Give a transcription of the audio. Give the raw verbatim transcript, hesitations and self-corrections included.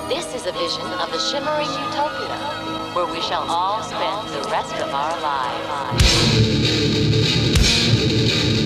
This is a vision of a shimmering utopia, where we shall all spend the rest of our lives.